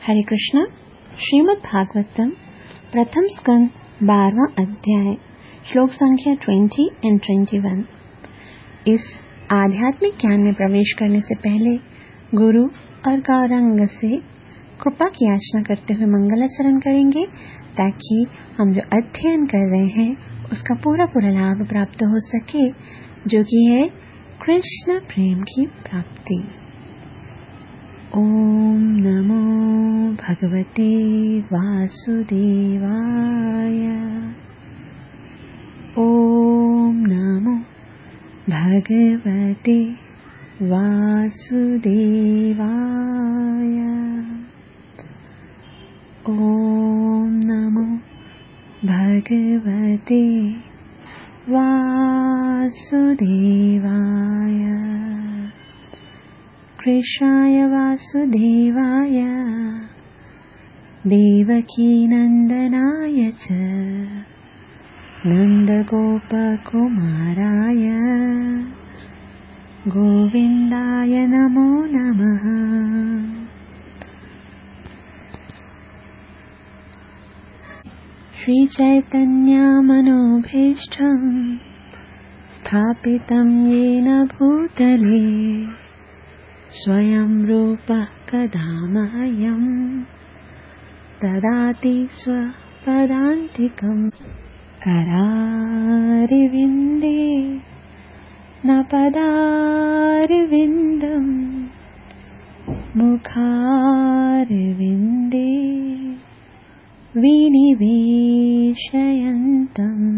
हरे कृष्णा। श्रीमद् भागवतम प्रथम स्कंद 12वां अध्याय श्लोक संख्या 20 एंड 21। इस आध्यात्मिक ज्ञान में प्रवेश करने से पहले गुरु और गौरांग से कृपा की याचना करते हुए मंगलाचरण करेंगे ताकि हम जो अध्ययन कर रहे हैं उसका पूरा लाभ प्राप्त हो सके, जो कि है कृष्ण प्रेम की प्राप्ति। ओम नमो भगवते वासुदेवाय। ओम नमो भगवते वासुदेवाय। ओम नमो भगवते वासुदेवाय। कृष्णाय वासुदेवाय देवकी नंदनाय च नंदगोपकुमाराय गोविन्दाय नमो नमः। श्री चैतन्यमनोभीष्टं स्थापितं येन भूतले स्वयं रूपः कदा मह्यं ददाति स्वपदान्तिकम्। करारविन्दे न पदारविन्दम् मुखारविन्दे विनिवेशयन्तम्।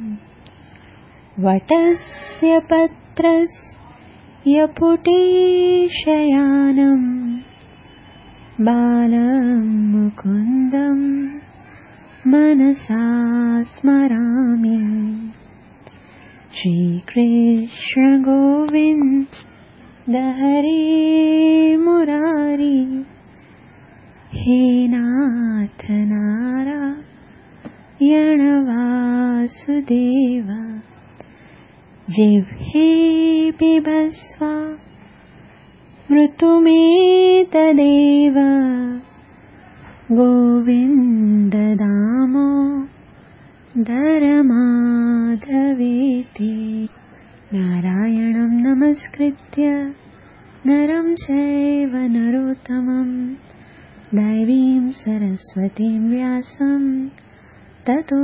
वटस्य पत्रस्य पुटेशयानम् बालं मुकुन्दं मनसा स्मरामि। श्रीकृष्ण गोविन्द हरे मुरारी हे नाथ नारायण वासुदेव। जिह्वे पिबस्व मृत्युमेतदेव गोविन्द दामोदर माधवेति। नारायणं नमस्कृत्य नरं चैव नरोत्तमं दैवीं सरस्वतीं व्यासं ततो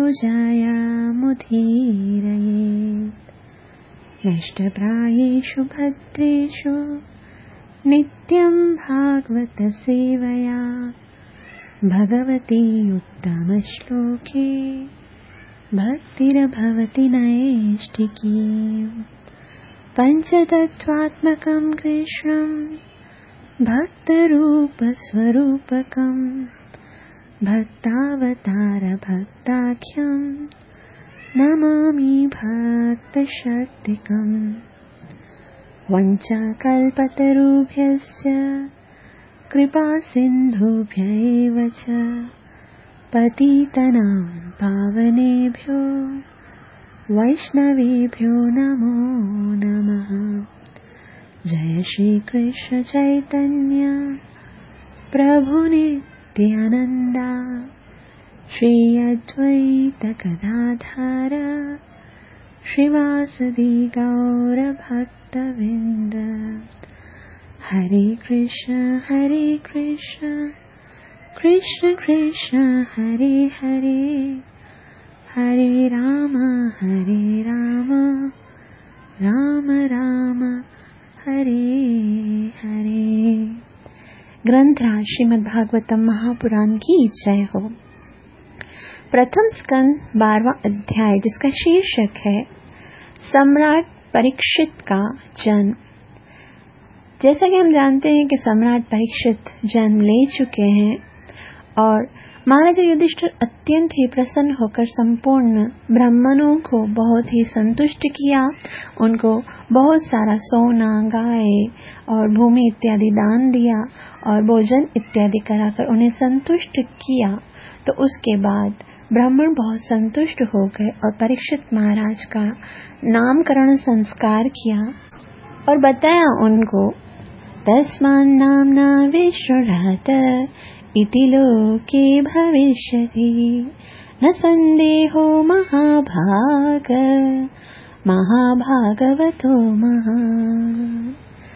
जयमुदीरयेत्। नष्टप्रायेषु भद्रेषु नित्यं भागवत सेवया भगवती उत्तमश्लोके भक्तिर्भवति नैष्ठिकी। पञ्चतत्त्वात्मकं कृष्णं भक्तरूपस्वरूपकं भक्तावतार भक्ताख्यं नमामि भक्तशक्तिकम्। वञ्चाकल्पतरुभ्यश्च कृपा सिन्धुभ्यैव च पतितनां पावनेभ्यो वैष्णवेभ्यो नमो नमः। जय श्री कृष्ण चैतन्य प्रभु नित्यानन्दा श्री अद्वैत गदाधर श्रीवासदि गौर भक्तवृन्द। हरे कृष्ण कृष्ण कृष्ण हरे हरे, हरे राम राम राम हरे हरे। ग्रंथराज श्रीमद् भागवतम महापुराण की जय हो। प्रथम स्कंद 12वां अध्याय, जिसका शीर्षक है सम्राट परीक्षित का जन्म। जैसा कि हम जानते हैं कि सम्राट परीक्षित जन्म ले चुके हैं और महाराजा युधिष्ठिर अत्यंत ही प्रसन्न होकर संपूर्ण ब्राह्मणों को बहुत ही संतुष्ट किया। उनको बहुत सारा सोना, गाय और भूमि इत्यादि दान दिया और भोजन इत्यादि कराकर उन्हें संतुष्ट किया। तो उसके बाद ब्राह्मण बहुत संतुष्ट हो गए और परीक्षित महाराज का नामकरण संस्कार किया और बताया उनको तस्मान् नाम्ना विष्णुरहत इति लोके भविष्यति न संदेहो महाभागवतो महान्।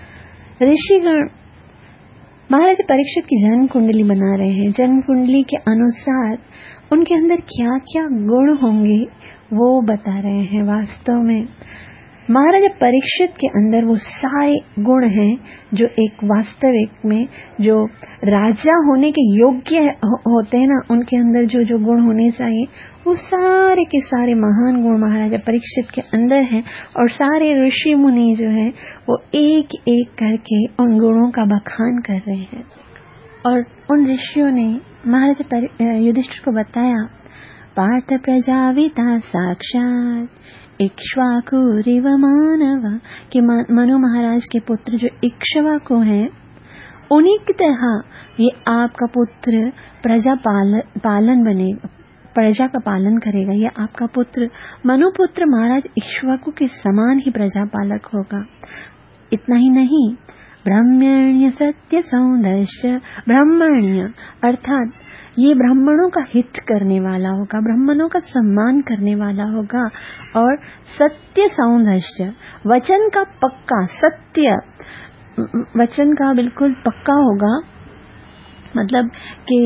ऋषिगण महाराज परीक्षित की जन्म कुंडली बना रहे हैं। जन्म कुंडली के अनुसार उनके अंदर क्या क्या गुण होंगे वो बता रहे हैं। वास्तव में महाराज परीक्षित के अंदर वो सारे गुण हैं जो एक वास्तविक में जो राजा होने के योग्य होते हैं ना, उनके अंदर जो जो गुण होने चाहिए वो सारे के सारे महान गुण महाराजा परीक्षित के अंदर हैं। और सारे ऋषि मुनि जो हैं वो एक एक करके उन गुणों का बखान कर रहे हैं। और उन ऋषियों ने महाराजा युधिष्ठिर को बताया, पार्थ प्रजाविता साक्षात इक्ष्वाकुरिव मानव, कि मनु महाराज के पुत्र जो इक्ष्वाकु हैं उन्हीं की तरह ये आपका पुत्र प्रजा पालन बनेगा, प्रजा का पालन करेगा। ये आपका पुत्र मनुपुत्र महाराज इक्ष्वाकु के समान ही प्रजा पालक होगा। इतना ही नहीं, ब्रह्मण्य सत्य सौंदर्य, ब्रह्मण्य अर्थात ये ब्राह्मणों का हित करने वाला होगा, ब्राह्मणों का सम्मान करने वाला होगा। और सत्य सौंदर्य, वचन का पक्का, सत्य वचन का बिल्कुल पक्का होगा। मतलब कि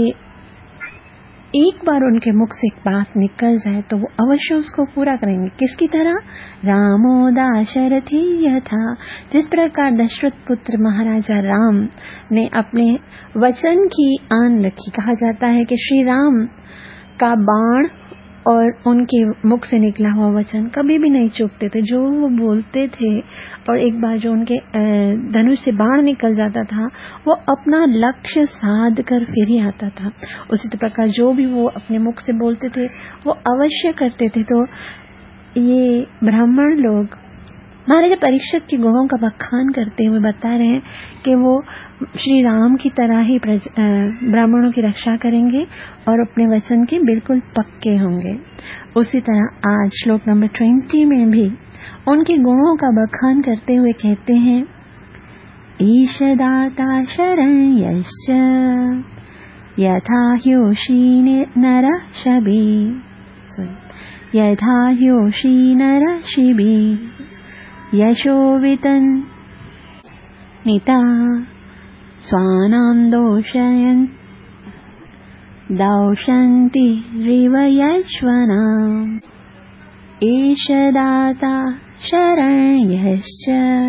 एक बार उनके मुख से एक बात निकल जाए तो वो अवश्य उसको पूरा करेंगे। किसकी तरह? रामो दाशरथी यथा, जिस प्रकार दशरथ पुत्र महाराजा राम ने अपने वचन की आन रखी। कहा जाता है कि श्री राम का बाण और उनके मुख से निकला हुआ वचन कभी भी नहीं चूकते थे। जो वो बोलते थे और एक बार जो उनके धनुष से बाण निकल जाता था वो अपना लक्ष्य साध कर फिर ही आता था। उसी प्रकार जो भी वो अपने मुख से बोलते थे वो अवश्य करते थे। तो ये ब्राह्मण लोग महाराजा परीक्षित के गुणों का बखान करते हुए बता रहे हैं कि वो श्री राम की तरह ही ब्राह्मणों की रक्षा करेंगे और अपने वचन के बिल्कुल पक्के होंगे। उसी तरह आज श्लोक नंबर 20 में भी उनके गुणों का बखान करते हुए कहते हैं, ईश दाता शरण्यश्च यथा ह्योषी नरः शबी, यथा ह्योषी नरः शिबी यशोवितन् निता स्वानां दौशन्ति रिवयश्वनाम्। एष दाता शरण्यश्च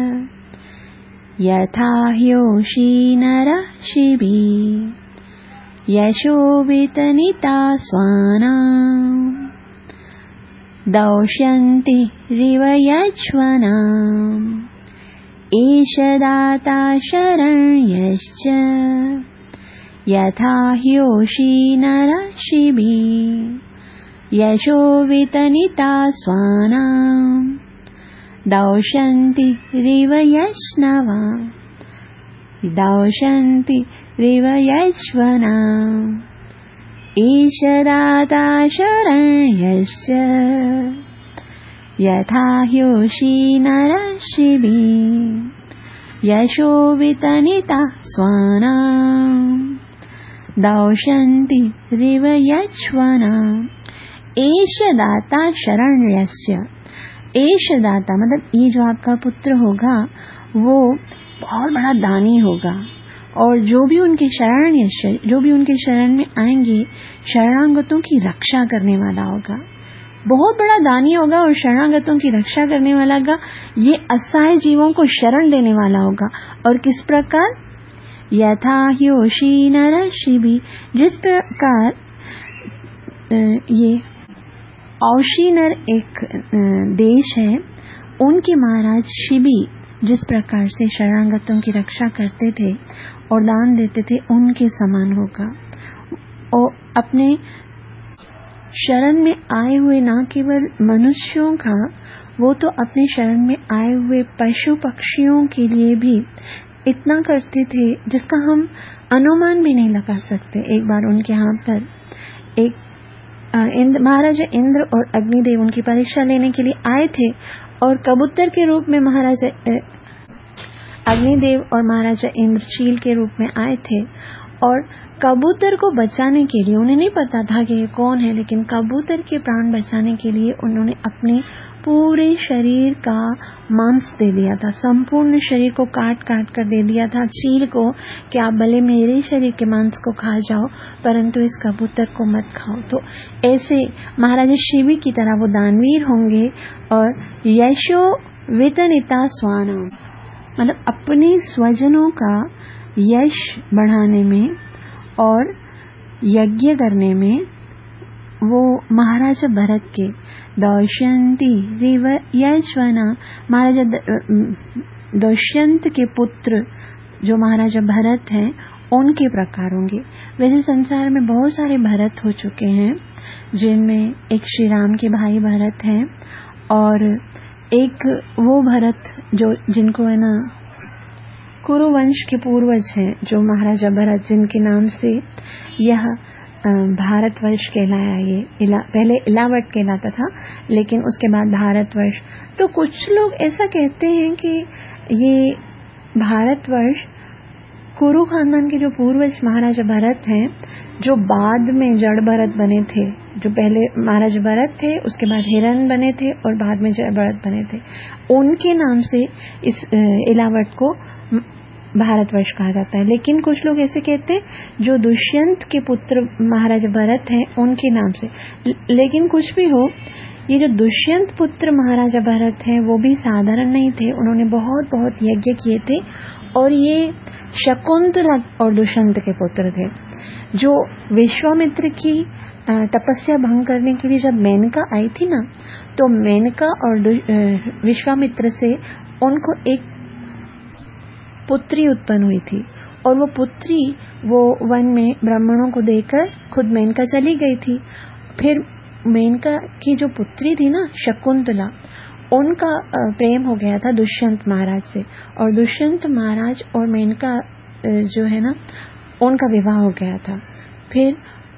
यथा ह्योषी नरः शिबी यशोवितनिता स्वानाम् दौशन्ति रिवयश्वनाम्। एष दाता शरण्यश्च यथा ह्योषी नरः शिबी यशोवितनिता स्वानाम् दौशन्ति रिवयश्वनाम्। ईश दाता शरण्यश्च यथा ह्योषी नरः शिबी यशोवितनिता स्वानाम् दौशन्ति रिवयश्वनाम्। एष दाता शरण्यस्य, एष दाता मतलब ये जो आपका पुत्र होगा वो बहुत बड़ा दानी होगा और जो भी उनके शरण में आएंगे शरणागतों की रक्षा करने वाला होगा। बहुत बड़ा दानी होगा और शरणागतों की रक्षा करने वाला होगा। ये असहाय जीवों को शरण देने वाला होगा। और किस प्रकार? यथा ह्योषी नरः शिबी, जिस प्रकार ये औशीनर एक देश है, उनके महाराज शिबी जिस प्रकार से शरणागतों की रक्षा करते थे और दान देते थे उनके समान होगा। और अपने शरण में आए हुए न केवल मनुष्यों का, वो तो अपने शरण में आए हुए पशु पक्षियों के लिए भी इतना करते थे जिसका हम अनुमान भी नहीं लगा सकते। एक बार उनके यहाँ पर एक महाराजा इंद्र और अग्निदेव उनकी परीक्षा लेने के लिए आए थे और कबूतर के रूप में महाराजा अग्निदेव और महाराजा इंद्र चील के रूप में आए थे। और कबूतर को बचाने के लिए, उन्हें नहीं पता था कि ये कौन है, लेकिन कबूतर के प्राण बचाने के लिए उन्होंने अपने पूरे शरीर का मांस दे दिया था, संपूर्ण शरीर को काट काट कर दे दिया था चील को कि आप भले मेरे शरीर के मांस को खा जाओ परंतु इस कबूतर को मत खाओ। तो ऐसे महाराजा शिवी की तरह वो दानवीर होंगे और यशो वितनिता स्वानाम, मतलब अपने स्वजनों का यश बढ़ाने में और यज्ञ करने में वो महाराजा भरत के दौष्यंती यशवना, महाराजा दुष्यंत के पुत्र जो महाराजा भरत हैं उनके प्रकार होंगे। वैसे संसार में बहुत सारे भरत हो चुके हैं, जिनमें एक श्री राम के भाई भरत हैं और एक वो भरत जो जिनको है ना कुरुवंश के पूर्वज हैं, जो महाराजा भरत जिनके नाम से यह भारतवर्ष कहलाया। ये पहले इलावट कहलाता था लेकिन उसके बाद भारतवर्ष। तो कुछ लोग ऐसा कहते हैं कि ये भारतवर्ष कुरु खानदान के जो पूर्वज महाराजा भरत हैं, जो बाद में जड़ भरत बने थे, जो पहले महाराजा भरत थे उसके बाद हिरण्य बने थे और बाद में जड़ भरत बने थे, उनके नाम से इस इलावट को भारतवर्ष कहा जाता है। लेकिन कुछ लोग ऐसे कहते हैं जो दुष्यंत के पुत्र महाराजा भरत हैं उनके नाम से। लेकिन कुछ भी हो, ये जो दुष्यंत पुत्र महाराजा भरत हैं वो भी साधारण नहीं थे, उन्होंने बहुत बहुत यज्ञ किए थे और ये शकुंतला और दुष्यंत के पुत्र थे। जो विश्वामित्र की तपस्या भंग करने के लिए जब मेनका आई थी ना, तो मेनका और विश्वामित्र से उनको एक पुत्री उत्पन्न हुई थी और वो पुत्री वो वन में ब्राह्मणों को देकर खुद मेनका चली गई थी। फिर मेनका की जो पुत्री थी ना शकुंतला, उनका प्रेम हो गया था दुष्यंत महाराज से और दुष्यंत महाराज और मेनका जो है ना उनका विवाह हो गया था। फिर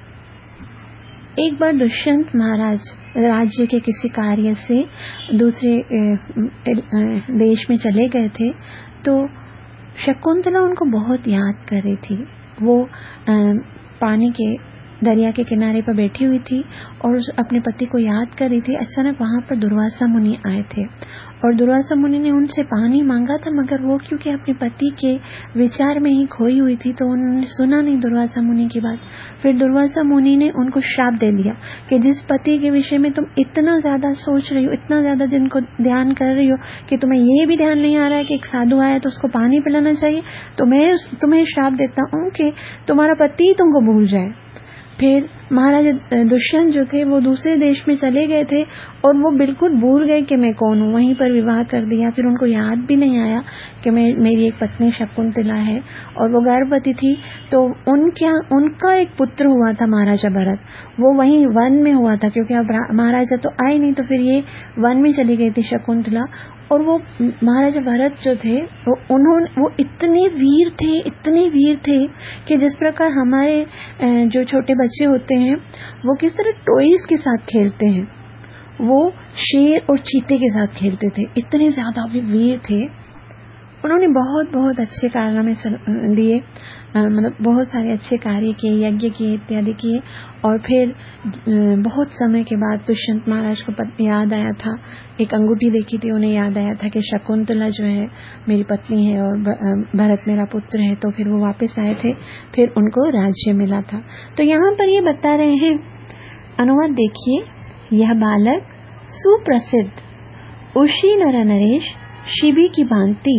एक बार दुष्यंत महाराज राज्य के किसी कार्य से दूसरे देश में चले गए थे, तो शकुंतला उनको बहुत याद कर रही थी। वो पानी के दरिया के किनारे पर बैठी हुई थी और अपने पति को याद कर रही थी। अचानक वहां पर दुर्वासा मुनि आए थे और दुर्वासा मुनि ने उनसे पानी मांगा था, मगर वो क्योंकि अपने पति के विचार में ही खोई हुई थी तो उन्होंने सुना नहीं दुर्वासा मुनि की बात। फिर दुर्वासा मुनि ने उनको श्राप दे दिया कि जिस पति के विषय में तुम इतना ज्यादा सोच रही हो, इतना ज्यादा जिनको ध्यान कर रही हो कि तुम्हें ये भी ध्यान नहीं आ रहा है कि एक साधु आया तो उसको पानी पिलाना चाहिए, तो मैं तुम्हें श्राप देता हूँ कि तुम्हारा पति तुमको भूल जाए। फिर महाराजा दुष्यंत जो थे वो दूसरे देश में चले गए थे और वो बिल्कुल भूल गए कि मैं कौन हूँ, वहीं पर विवाह कर दिया। फिर उनको याद भी नहीं आया कि मेरी एक पत्नी शकुंतला है और वो गर्भवती थी। तो उनका एक पुत्र हुआ था महाराजा भरत, वो वहीं वन में हुआ था क्योंकि अब महाराजा तो आए नहीं, तो फिर ये वन में चली गई थी शकुंतला। और वो महाराजा भरत जो थे वो इतने वीर थे कि जिस प्रकार हमारे जो छोटे बच्चे होते हैं वो किस तरह टॉयज के साथ खेलते हैं, वो शेर और चीते के साथ खेलते थे, इतने ज्यादा वीर थे। उन्होंने बहुत अच्छे कारनामे दिए, मतलब बहुत सारे अच्छे कार्य किए, यज्ञ किए इत्यादि किए। और फिर बहुत समय के बाद दुष्यंत महाराज को याद आया था, एक अंगूठी देखी थी, उन्हें याद आया था कि शकुंतला जो है मेरी पत्नी है और भरत मेरा पुत्र है। तो फिर वो वापस आए थे, फिर उनको राज्य मिला था। तो यहाँ पर ये बता रहे हैं, अनुवाद देखिए, यह बालक सुप्रसिद्ध उशी नर नरेश शिबी की भांति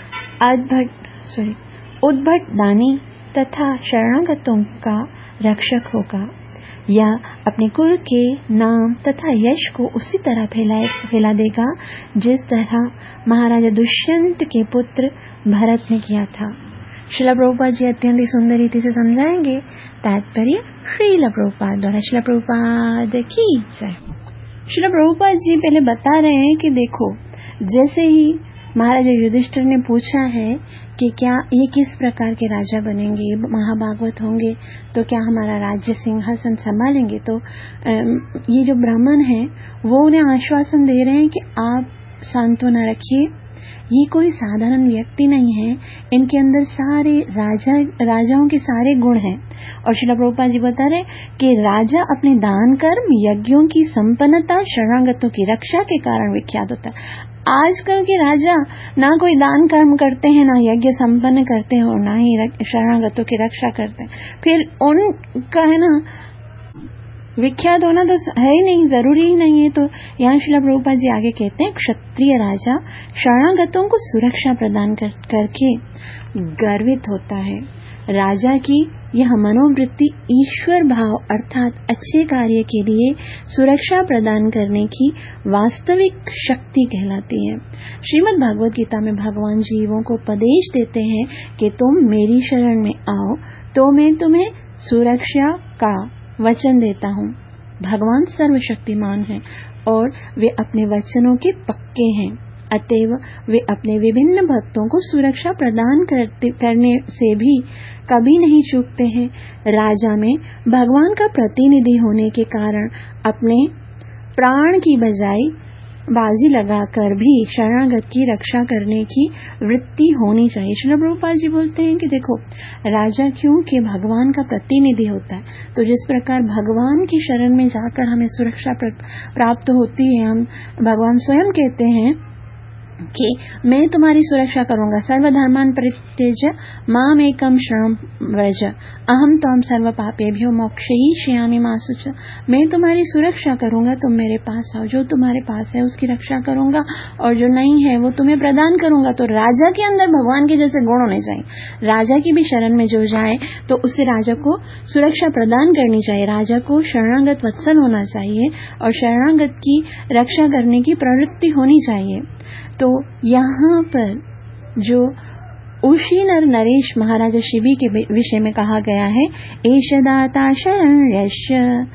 उद्भट दानी तथा शरणागतों का रक्षक होगा। यह अपने कुल के नाम तथा यश को उसी तरह फैला देगा जिस तरह महाराजा दुष्यंत के पुत्र भरत ने किया था। श्रील प्रभुपाद जी अत्यंत ही सुंदर रीति से समझाएंगे। तात्पर्य श्रील प्रभुपाद द्वारा। श्रील प्रभुपाद की जय। श्रील प्रभुपाद जी पहले बता रहे हैं कि देखो, जैसे ही महाराजा युधिष्ठिर ने पूछा है कि क्या ये किस प्रकार के राजा बनेंगे, ये महाभागवत होंगे तो क्या हमारा राज्य सिंहासन संभालेंगे, तो ये जो ब्राह्मण हैं वो उन्हें आश्वासन दे रहे हैं कि आप सांत्वना रखिए, ये कोई साधारण व्यक्ति नहीं है, इनके अंदर सारे राजाओं के सारे गुण हैं। और श्रील प्रभुपाद जी बता रहे कि राजा अपने दान कर्म, यज्ञों की संपन्नता, शरणागतों की रक्षा के कारण विख्यात होता है। आजकल के राजा ना कोई दान कर्म करते हैं, ना यज्ञ संपन्न करते हैं, और ना ही शरणागतों की रक्षा करते हैं। फिर उनका है ना विख्यात होना तो है ही नहीं, जरूरी ही नहीं है। तो यहाँ श्रील प्रभुपाद जी आगे कहते हैं, क्षत्रिय राजा शरणागतों को सुरक्षा प्रदान करके गर्वित होता है। राजा की यह मनोवृत्ति ईश्वर भाव अर्थात अच्छे कार्य के लिए सुरक्षा प्रदान करने की वास्तविक शक्ति कहलाती है। श्रीमद् भागवत गीता में भगवान जीवों को उपदेश देते हैं कि तुम मेरी शरण में आओ तो मैं तुम्हें सुरक्षा का वचन देता हूँ। भगवान सर्वशक्तिमान हैं और वे अपने वचनों के पक्के हैं, अतएव वे अपने विभिन्न भक्तों को सुरक्षा प्रदान करने से भी कभी नहीं चूकते हैं। राजा में भगवान का प्रतिनिधि होने के कारण अपने प्राण की बजाय बाजी लगाकर भी शरणागत की रक्षा करने की वृत्ति होनी चाहिए। श्रील प्रभुपाद जी बोलते हैं कि देखो, राजा क्योंकि भगवान का प्रतिनिधि होता है, तो जिस प्रकार भगवान की शरण में जाकर हमें सुरक्षा प्राप्त होती है, हम भगवान स्वयं कहते हैं कि मैं तुम्हारी सुरक्षा करूंगा, सर्वधर्मान परित्यज्य माम एकम शरणं व्रज अहम त्वां सर्व पापेभ्यो मोक्षयिष्यामि मा शुच। मैं तुम्हारी सुरक्षा करूंगा, तुम मेरे पास आओ, जो तुम्हारे पास है उसकी रक्षा करूंगा और जो नहीं है वो तुम्हें प्रदान करूंगा। तो राजा के अंदर भगवान के जैसे गुण होने चाहिए। राजा की भी शरण में जो जाए तो उससे राजा को सुरक्षा प्रदान करनी चाहिए, राजा को शरणागत वत्सल होना चाहिए और शरणागत की रक्षा करने की प्रवृत्ति होनी चाहिए। तो यहाँ पर जो उशी नर नरेश महाराजा शिबी के विषय में कहा गया है, एष दाता शरण्यस्य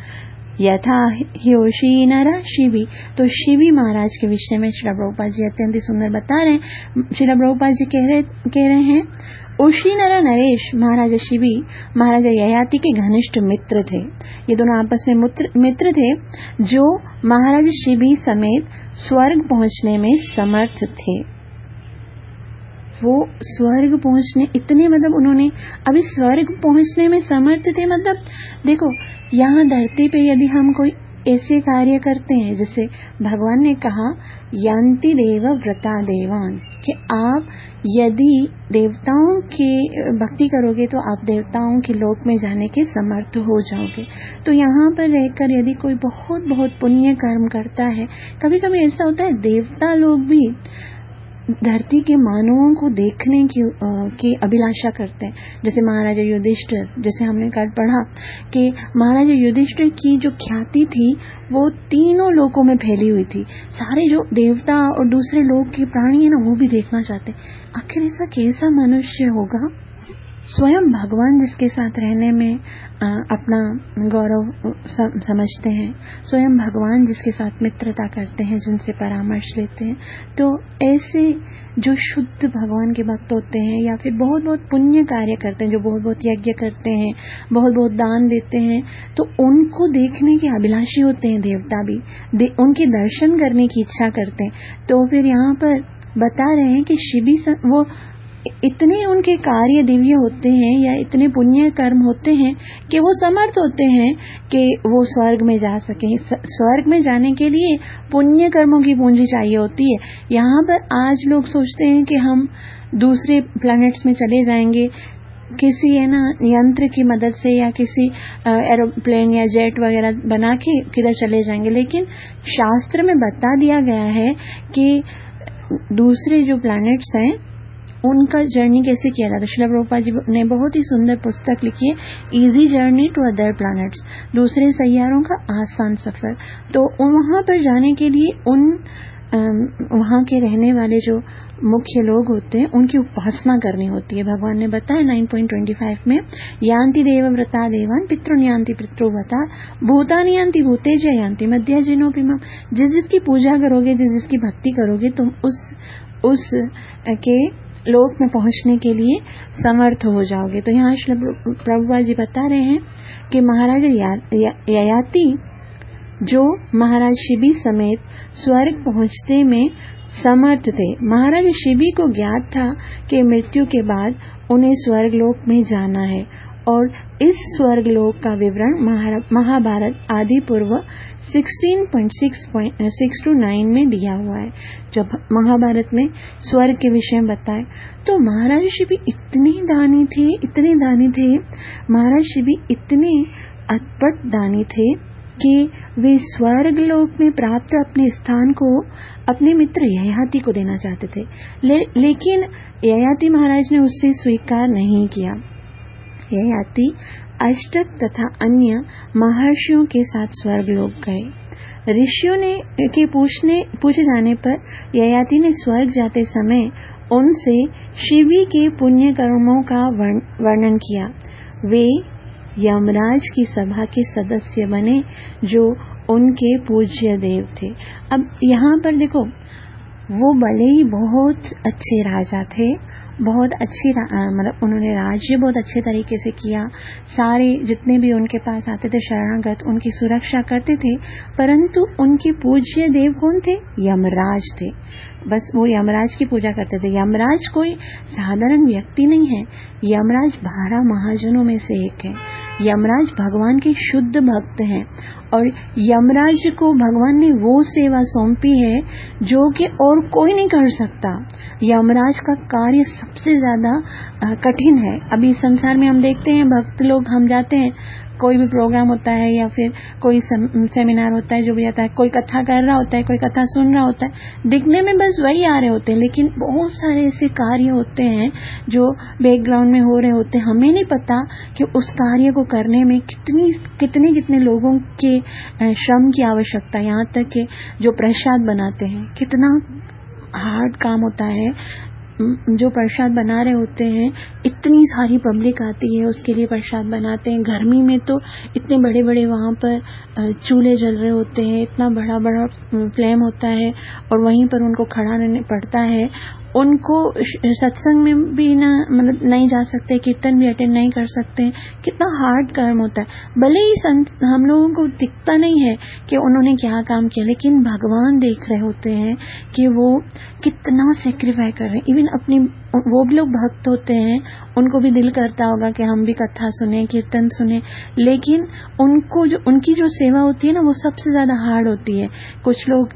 यथा ह्योशी नर शिबी, तो शिबी महाराज के विषय में श्रील प्रभुपाद जी अत्यंत सुंदर बता रहे हैं। श्रील प्रभुपाद जी कह रहे हैं, उशी नर नरेश महाराजा शिबी महाराजा ययाति के घनिष्ठ मित्र थे। ये दोनों आपस में मित्र थे जो महाराजा शिबी समेत स्वर्ग पहुंचने में समर्थ थे। वो स्वर्ग पहुंचने इतने उन्होंने अभी स्वर्ग पहुंचने में समर्थ थे। देखो, यहाँ धरती पे यदि हम कोई ऐसे कार्य करते हैं, जैसे भगवान ने कहा यान्ति देव व्रता देवान, कि आप यदि देवताओं की भक्ति करोगे तो आप देवताओं के लोक में जाने के समर्थ हो जाओगे। तो यहाँ पर रहकर यदि कोई बहुत बहुत पुण्य कर्म करता है, कभी कभी ऐसा होता है देवता लोग भी धरती के मानवों को देखने की अभिलाषा करते हैं। जैसे महाराजा युधिष्ठिर, जैसे हमने कल पढ़ा कि महाराजा युधिष्ठिर की जो ख्याति थी वो तीनों लोकों में फैली हुई थी। सारे जो देवता और दूसरे लोक के प्राणी है ना, वो भी देखना चाहते। आखिर ऐसा कैसा मनुष्य होगा? स्वयं भगवान जिसके साथ रहने में अपना गौरव समझते हैं, स्वयं भगवान जिसके साथ मित्रता करते हैं, जिनसे परामर्श लेते हैं, तो ऐसे जो शुद्ध भगवान के भक्त होते हैं या फिर बहुत बहुत पुण्य कार्य करते हैं, जो बहुत बहुत यज्ञ करते हैं, बहुत बहुत दान देते हैं, तो उनको देखने के अभिलाषी होते हैं देवता भी, उनके दर्शन करने की इच्छा करते हैं। तो फिर यहाँ पर बता रहे हैं कि शिबी वो इतने उनके कार्य दिव्य होते हैं या इतने पुण्य कर्म होते हैं कि वो समर्थ होते हैं कि वो स्वर्ग में जा सकें। स्वर्ग में जाने के लिए पुण्य कर्मों की पूंजी चाहिए होती है। यहाँ पर आज लोग सोचते हैं कि हम दूसरे प्लैनेट्स में चले जाएंगे किसी यंत्र की मदद से या किसी एरोप्लेन या जेट वगैरह बना के किधर चले जाएंगे, लेकिन शास्त्र में बता दिया गया है कि दूसरे जो प्लैनेट्स हैं उनका जर्नी कैसे किया जाता है। श्रील प्रभुपाद जी ने बहुत ही सुंदर पुस्तक लिखी है, easy journey to other planets, दूसरे सैयारों का आसान सफर। तो वहां पर जाने के लिए वहां के रहने वाले जो मुख्य लोग होते हैं उनकी उपासना करनी होती है। भगवान ने बताया 9.25 में, यान्ति देव व्रता देवान पितृन्यान्ति पितृव्रता भूतानि यान्ति भूतेज यान्ति मध्य जिनोपि मम। जिस जिसकी पूजा करोगे, जिस जिसकी भक्ति करोगे, तुम उस के लोक में पहुंचने के लिए समर्थ हो जाओगे। तो यहाँ श्री प्रभुपाद जी बता रहे हैं कि महाराजा ययाति जो महाराज शिबी समेत स्वर्ग पहुंचने में समर्थ थे। महाराज शिबी को ज्ञात था कि मृत्यु के बाद उन्हें स्वर्गलोक में जाना है और इस स्वर्गलोक का विवरण महाभारत आदि पूर्व 16.6-9 में दिया हुआ है। जब महाभारत में स्वर्ग के विषय में बताए तो महाराज शिबी इतने दानी थे, महाराज शिबी इतने अटपट दानी थे कि वे स्वर्ग लोक में प्राप्त अपने स्थान को अपने मित्र ययाति को देना चाहते थे, लेकिन ययाति महाराज ने उससे स्वीकार नहीं किया। ययाति अष्टक तथा अन्य महर्षियों के साथ स्वर्ग लोक गए। ऋषियों के पूछे जाने पर ययाति ने स्वर्ग जाते समय उनसे शिबी के पुण्य कर्मों का वर्णन किया। वे यमराज की सभा के सदस्य बने जो उनके पूज्य देव थे। अब यहाँ पर देखो, वो भले ही बहुत अच्छे राजा थे, बहुत अच्छी मतलब उन्होंने राज्य बहुत अच्छे तरीके से किया, सारे जितने भी उनके पास आते थे शरणागत उनकी सुरक्षा करते थे, परंतु उनके पूज्य देव कौन थे? यमराज थे। बस वो यमराज की पूजा करते थे। यमराज कोई साधारण व्यक्ति नहीं है, यमराज 12 महाजनों में से एक है। यमराज भगवान के शुद्ध भक्त हैं और यमराज को भगवान ने वो सेवा सौंपी है जो कि और कोई नहीं कर सकता। यमराज का कार्य सबसे ज्यादा कठिन है। अभी संसार में हम देखते हैं भक्त लोग, हम जाते हैं, कोई भी प्रोग्राम होता है या फिर कोई सेमिनार होता है, जो भी आता है, कोई कथा कर रहा होता है, कोई कथा सुन रहा होता है, दिखने में बस वही आ रहे होते हैं, लेकिन बहुत सारे ऐसे कार्य होते हैं जो बैकग्राउंड में हो रहे होते हैं। हमें नहीं पता कि उस कार्य को करने में कितने लोगों के श्रम की आवश्यकता, यहाँ तक कि जो प्रसाद बनाते हैं कितना हार्ड काम होता है। जो प्रसाद बना रहे होते हैं, इतनी सारी पब्लिक आती है उसके लिए प्रसाद बनाते हैं। गर्मी में तो इतने बड़े बड़े वहां पर चूल्हे जल रहे होते हैं, इतना बड़ा बड़ा फ्लेम होता है और वहीं पर उनको खड़ा रहना पड़ता है। उनको सत्संग में भी ना मतलब नहीं जा सकते, कीर्तन भी अटेंड नहीं कर सकते। कितना हार्ड कर्म होता है। भले ही हम लोगों को दिखता नहीं है कि उन्होंने क्या काम किया, लेकिन भगवान देख रहे होते हैं कि वो कितना सेक्रीफाई कर रहे हैं। इवन अपनी वो भी लोग भक्त होते हैं, उनको भी दिल करता होगा कि हम भी कथा सुने, कीर्तन सुने, लेकिन उनको जो उनकी जो सेवा होती है ना, वो सबसे ज्यादा हार्ड होती है। कुछ लोग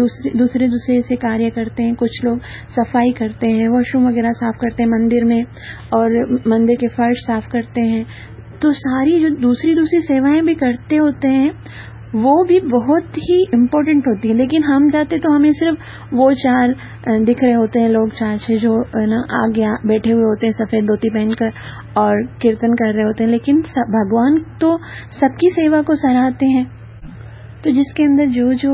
दूसरे से कार्य करते हैं, कुछ लोग सफाई करते हैं, वॉशरूम वगैरह साफ करते हैं मंदिर में, और मंदिर के फर्श साफ करते हैं। तो सारी जो दूसरी सेवाएं भी करते होते हैं, वो भी बहुत ही इम्पोर्टेंट होती है। लेकिन हम जाते तो हमें सिर्फ वो 4 दिख रहे होते हैं लोग, 4-6 जो ना आगे बैठे हुए होते हैं सफेद धोती पहनकर और कीर्तन कर रहे होते हैं, लेकिन भगवान तो सबकी सेवा को सराहते हैं। तो जिसके अंदर जो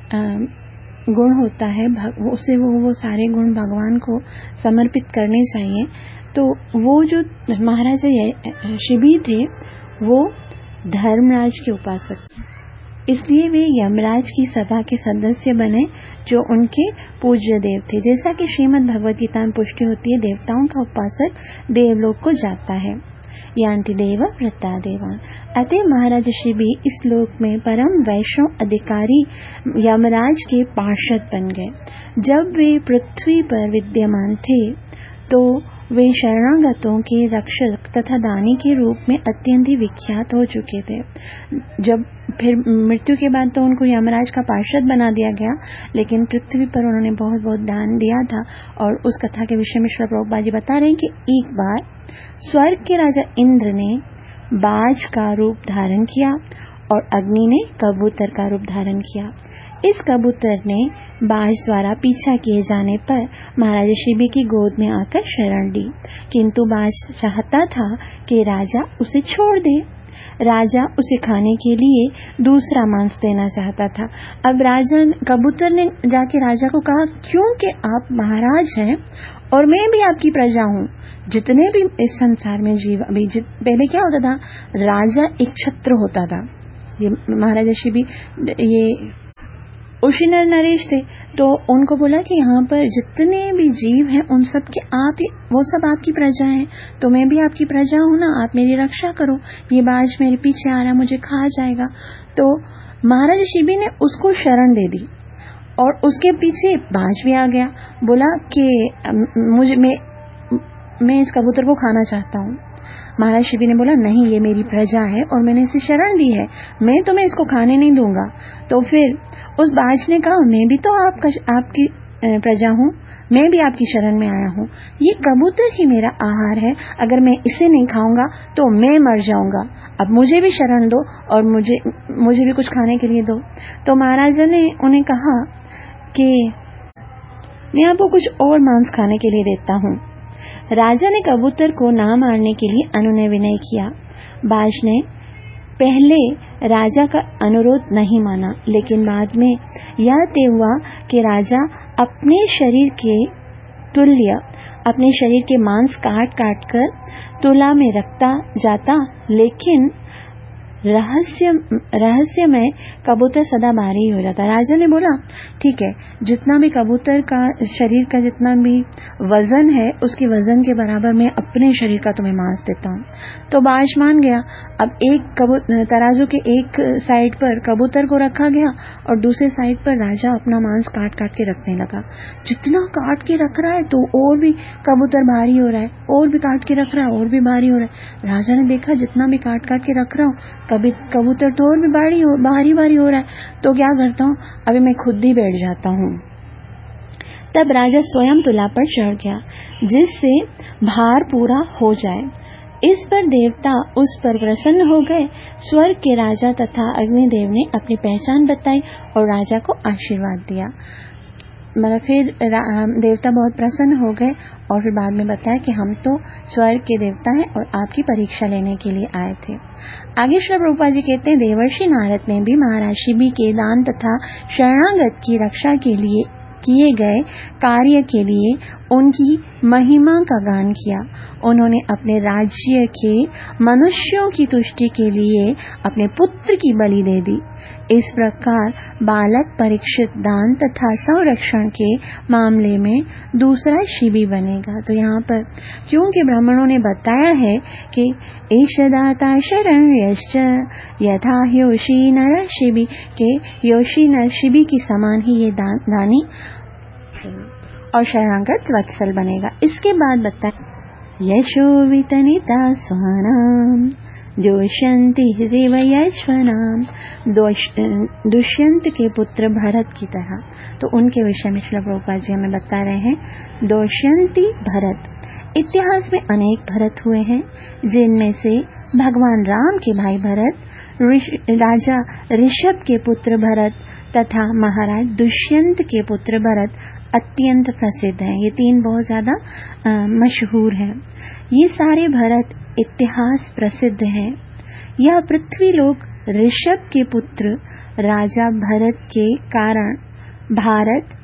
गुण होता है उसे वो सारे गुण भगवान को समर्पित करने चाहिए। तो वो जो महाराजा शिबी थे वो धर्मराज के उपासक थे, इसलिए वे यमराज की सभा के सदस्य बने जो उनके पूज्य देव थे। जैसा कि श्रीमद् भगवद गीता में पुष्टि होती है, देवताओं का उपासक देवलोक को जाता है। यान्ति देव वृत्ता देवान। अतः महाराज शिबी इस लोक में परम वैष्णव अधिकारी यमराज के पार्षद बन गए। जब वे पृथ्वी पर विद्यमान थे तो वे शरणागतों के रक्षक तथा दानी के रूप में अत्यंत ही विख्यात हो चुके थे। जब फिर मृत्यु के बाद तो उनको यमराज का पार्षद बना दिया गया, लेकिन पृथ्वी पर उन्होंने बहुत बहुत दान दिया था। और उस कथा के विषय में श्री प्रभुपाद जी बता रहे हैं कि एक बार स्वर्ग के राजा इंद्र ने बाज का रूप धारण किया और अग्नि ने कबूतर का रूप धारण किया। इस कबूतर ने बाज द्वारा पीछा किए जाने पर महाराज शिबी की गोद में आकर शरण ली, किंतु बाज चाहता था कि राजा उसे छोड़ दे। राजा उसे खाने के लिए दूसरा मांस देना चाहता था। अब कबूतर ने जाके राजा को कहा, क्योंकि आप महाराज हैं और मैं भी आपकी प्रजा हूँ, जितने भी इस संसार में जीव, अभी पहले क्या होता था, राजा एक छत्र होता था। ये महाराजा शिबी ये उशिनर नरेश थे, तो उनको बोला कि यहाँ पर जितने भी जीव हैं उन सब के आप ही, वो सब आपकी प्रजा हैं, तो मैं भी आपकी प्रजा हूँ ना, आप मेरी रक्षा करो, ये बाज मेरे पीछे आ रहा, मुझे खा जाएगा। तो महाराज शिबी ने उसको शरण दे दी और उसके पीछे बाज भी आ गया, बोला कि मैं इस कबूतर को खाना चाहता हूँ। महाराज शिवी ने बोला नहीं, ये मेरी प्रजा है और मैंने इसे शरण दी है, मैं तुम्हें इसको खाने नहीं दूंगा। तो फिर उस बाज ने कहा मैं भी तो आपकी प्रजा हूँ, मैं भी आपकी शरण में आया हूँ, ये कबूतर ही मेरा आहार है, अगर मैं इसे नहीं खाऊंगा तो मैं मर जाऊंगा, अब मुझे भी शरण दो और मुझे भी कुछ खाने के लिए दो। तो महाराजा ने उन्हें कहा कि मैं आपको कुछ और मांस खाने के लिए देता हूँ। राजा ने कबूतर को ना मारने के लिए अनुनय विनय किया। बाज ने पहले राजा का अनुरोध नहीं माना, लेकिन बाद में यह तय हुआ कि राजा अपने शरीर के तुल्य अपने शरीर के मांस काट काट कर तुला में रखता जाता, लेकिन रहस्यमय कबूतर सदा बाहरी हो जाता। राजा ने बोला ठीक है, जितना भी कबूतर का शरीर का जितना भी वजन है उसके वजन के बराबर मैं अपने शरीर का तुम्हें मांस देता हूँ। तो बाज मान गया। अब एक तराजू के एक साइड पर कबूतर को रखा गया और दूसरे साइड पर राजा अपना मांस काट काट के रखने लगा। जितना काट के रख रहा है तो और भी कबूतर भारी हो रहा है, और भी काट के रख रहा है और भी भारी हो रहा है। राजा ने देखा जितना भी काट काट के रख रहा हूँ कभी कबूतर तो और भी भारी हो रहा है, तो क्या करता हूँ, अभी मैं खुद ही बैठ जाता हूँ। तब राजा स्वयं तुला पर चढ़ गया जिससे भार पूरा हो जाए। इस पर देवता उस पर प्रसन्न हो गए। स्वर्ग के राजा तथा अग्निदेव ने अपनी पहचान बताई और राजा को आशीर्वाद दिया। मतलब फिर देवता बहुत प्रसन्न हो गए और फिर बाद में बताया कि हम तो स्वर्ग के देवता हैं और आपकी परीक्षा लेने के लिए आए थे। आगे श्री प्रभुपाद जी कहते हैं, देवर्षि नारद ने भी महाराज शिवी के दान तथा शरणागत की रक्षा के लिए किए गए कार्य के लिए उनकी महिमा का गान किया। उन्होंने अपने राज्य के मनुष्यों की तुष्टि के लिए अपने पुत्र की बलि दे दी। इस प्रकार बालक परीक्षित दान तथा संरक्षण के मामले में दूसरा शिवी बनेगा। तो यहाँ पर क्योंकि ब्राह्मणों ने बताया है कि ईश दाता शरण्यश्च यथा योषी नर शिवी के योषी नर शिवी की समान ही ये दानी और शरणागत वत्सल बनेगा। इसके बाद बताया यशो वितनिता स्वानाम दुष्यंति हृदय यश्वनाम, दुष्यंत के पुत्र भरत की तरह। तो उनके विषय में श्रील प्रभुपाद जी हमें बता रहे हैं। दुष्यंति भरत, इतिहास में अनेक भरत हुए हैं, जिनमें से भगवान राम के भाई भरत, राजा ऋषभ के पुत्र भरत तथा महाराज दुष्यंत के पुत्र भरत अत्यंत प्रसिद्ध हैं। ये तीन बहुत ज्यादा मशहूर हैं। ये सारे भरत इतिहास प्रसिद्ध है। यह पृथ्वी लोक ऋषभ के पुत्र राजा भरत के कारण भारत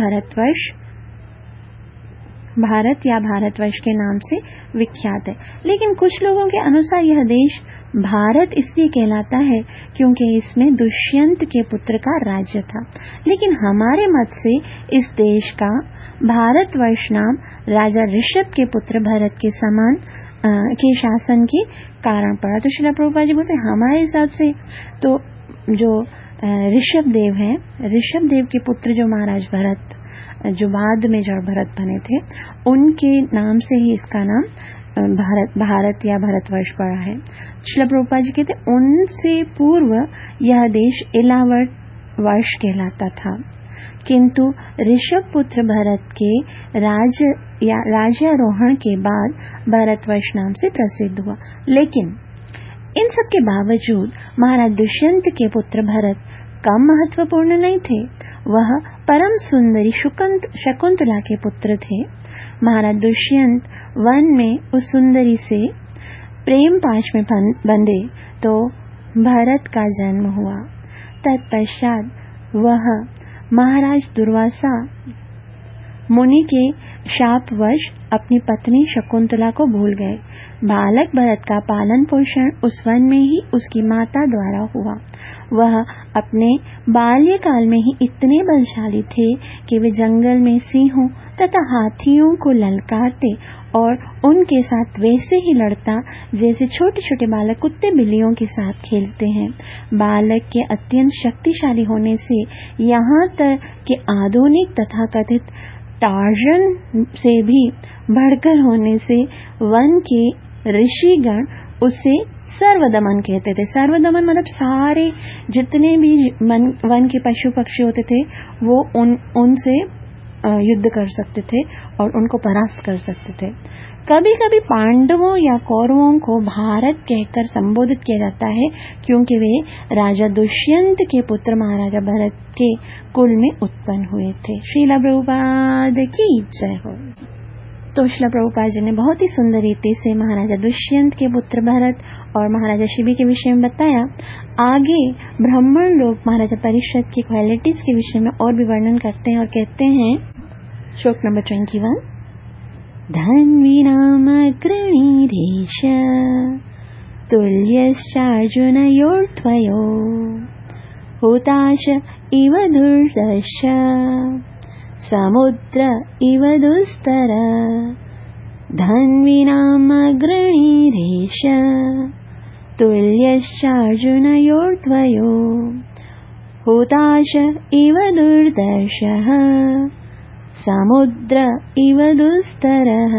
या भारतवर्ष के नाम से विख्यात है। लेकिन कुछ लोगों के अनुसार यह देश भारत इसलिए कहलाता है क्योंकि इसमें दुष्यंत के पुत्र का राज्य था। लेकिन हमारे मत से इस देश का भारतवर्ष नाम राजा ऋषभ के पुत्र भरत के समान के शासन के कारण पड़ा। तो श्रील प्रभुपाद जी बोलते हमारे हिसाब से तो जो ऋषभ देव हैं, ऋषभ देव के पुत्र जो महाराज भरत, जो बाद में जड़ भरत बने थे, उनके नाम से ही इसका नाम भारत या भारतवर्ष पड़ा है। श्रील प्रभुपाद जी कहते उनसे पूर्व यह देश इलावट वर्ष कहलाता था, किंतु ऋषभ पुत्र भरत के राज्यारोहण के बाद भारतवर्ष नाम से प्रसिद्ध हुआ। लेकिन इन सब के बावजूद महाराज दुष्यंत के पुत्र भरत कम महत्वपूर्ण नहीं थे। वह परम सुंदरी शकुंतला के पुत्र थे। महाराज दुष्यंत वन में उस सुंदरी से प्रेम पाश में बंधे तो भरत का जन्म हुआ। तत्पश्चात वह महाराज दुर्वासा मुनि के शापवश अपनी पत्नी शकुंतला को भूल गए। बालक भरत का पालन पोषण उस वन में ही उसकी माता द्वारा हुआ। वह अपने बाल्यकाल में ही इतने बलशाली थे कि वे जंगल में सिंहों तथा हाथियों को ललकारते और उनके साथ वैसे ही लड़ता जैसे छोटे छोटे बालक कुत्ते बिल्लियों के साथ खेलते हैं। बालक के अत्यंत शक्तिशाली होने से यहाँ तक कि आधुनिक तथा कथित टार्जन से भी बढ़कर होने से वन के ऋषिगण उसे सर्वदमन कहते थे। सर्वदमन मतलब सारे जितने भी वन के पशु पक्षी होते थे वो उनसे युद्ध कर सकते थे और उनको परास्त कर सकते थे। कभी कभी पांडवों या कौरवों को भारत कहकर संबोधित किया जाता है क्योंकि वे राजा दुष्यंत के पुत्र महाराजा भरत के कुल में उत्पन्न हुए थे। श्रीला प्रभुपाद की जय हो। तो श्रीला प्रभुपाद जी ने बहुत ही सुंदर रीति से महाराजा दुष्यंत के पुत्र भरत और महाराजा शिबी के विषय में बताया। आगे ब्राह्मण लोग महाराजा परीक्षित की क्वालिटीज के विषय में और भी वर्णन करते हैं और कहते हैं, श्लोक नंबर 21, धन्वीनामग्रणीरेष तुल्यश्चार्जुनयोर्द्वयो हुताश इव दुर्दश समुद्र इव दुस्तर। धन्वीनामग्रणीरेष तुल्यश्चार्जुनयोर्द्वयो हुताश इव दुर्दशः समुद्र इव दुस्तरः।